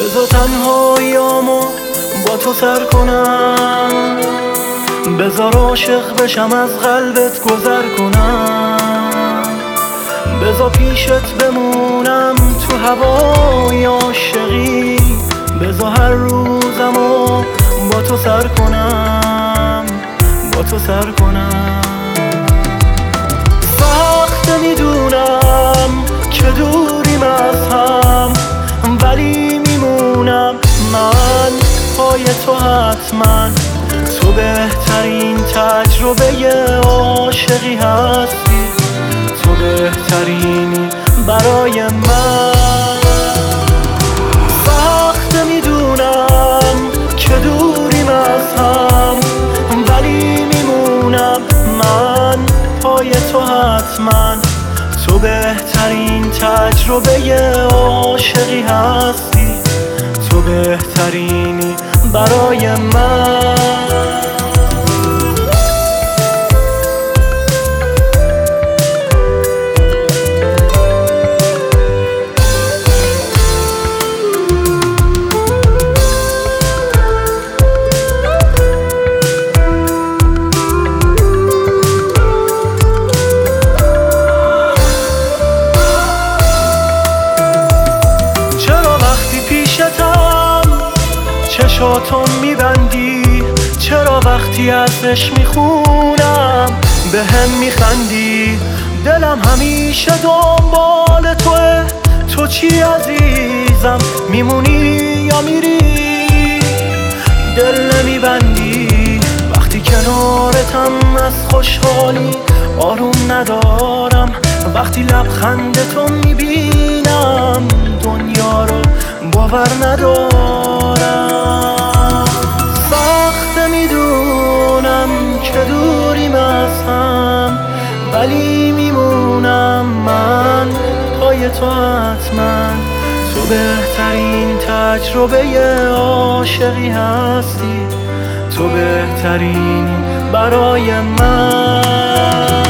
بذار تنهاییامو با تو سر کنم، بذار عاشق بشم از قلبت گذر کنم، بذار پیشت بمونم تو هوای عاشقی، بذار هر روزمو با تو سر کنم، با تو سر کنم. سخت میدونم که دوریم از هم، ولی میمونم من پای تو حتما. تو بهترین تجربه عاشقی هستی، تو بهترینی برای من. سخت میدونم که دوریم از هم، ولی میمونم من پای تو حتما. تو بهترین تجربه عاشقی هستی، تو بهترینی برای من. چشاتو میبندی؟ چرا وقتی ازش میخونم به هم میخندی؟ دلم همیشه دنبال توه، تو چی عزیزم؟ میمونی یا میری؟ دل نمیبندی وقتی کنارتم، از خوشحالی آروم ندارم. وقتی لبخند تو میبینم دنیا رو باور ندارم. سخت میدونم که دوریم از هم، ولی میمونم من پای تو حتما. تو بهترین تجربه عاشقی هستی، تو بهترین برای من.